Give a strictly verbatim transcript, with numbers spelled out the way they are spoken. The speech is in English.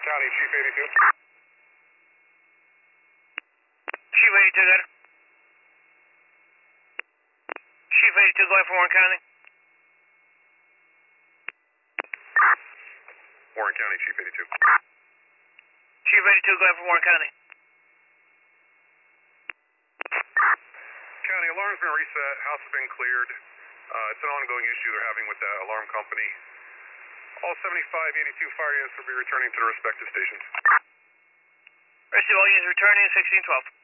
County, Chief eighty-two. Chief eighty-two, got it. Chief eighty-two, going for Warren County. Warren County, Chief eighty-two. Chief eighty-two, going for Warren County. County, alarm's been reset. House has been cleared. Uh, it's an ongoing issue they're having with the alarm company. All seventy-five eighty-two fire units will be returning to their respective stations. Rest of all units returning, sixteen twelve.